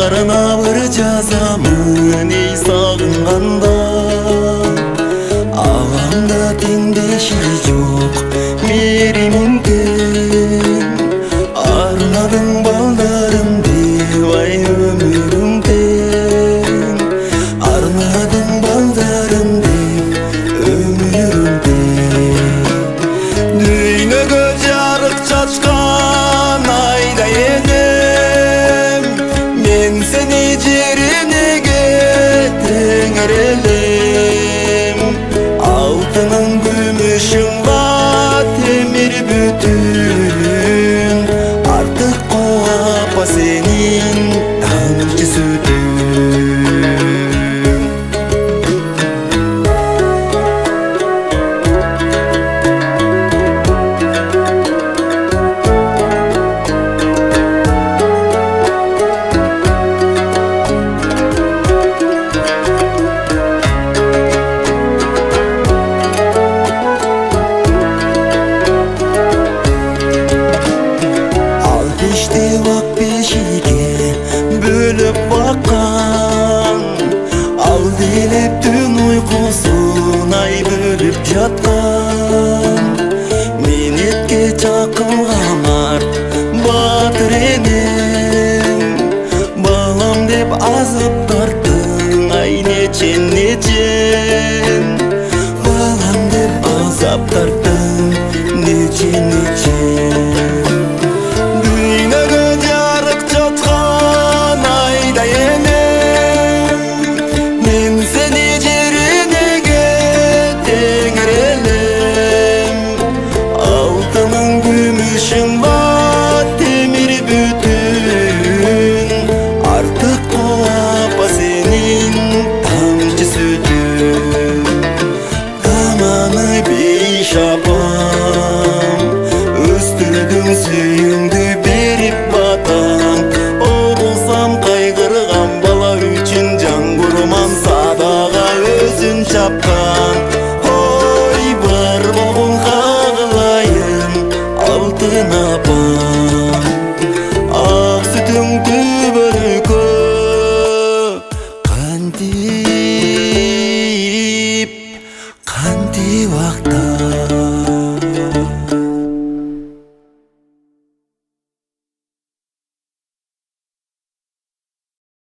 Жарына бір жазамын ей сағынғанда, аламда теңдеші жоқ мереймен тең. Арнадың балдарым деп ай өмірің тең. Арнадың балдарым деп өмірің тең. Дүйнөгө жарық чачкан айда едім, мен сені жерінеге теңерелем. Алтының күмүшүң ба темир бүтүн, артык коапа сенин тамчы сүтүң. Бөліп баққан, ал делеп түн ұйқысын ай бөліп жатқан. Мен етке чақылған арт батыр енем, балам деп азып тарттың ай нечен нечен. Балам деп азап тарттың нечен нечен. Шапам, өстірдің сүйіңді беріп батам. Оғылсам қайғырған бала үшін жан құрман садаға өзін чапқан. Ой, бар болғын қағылайын алтын апам, ақ сүтің түбіркі қантип вақт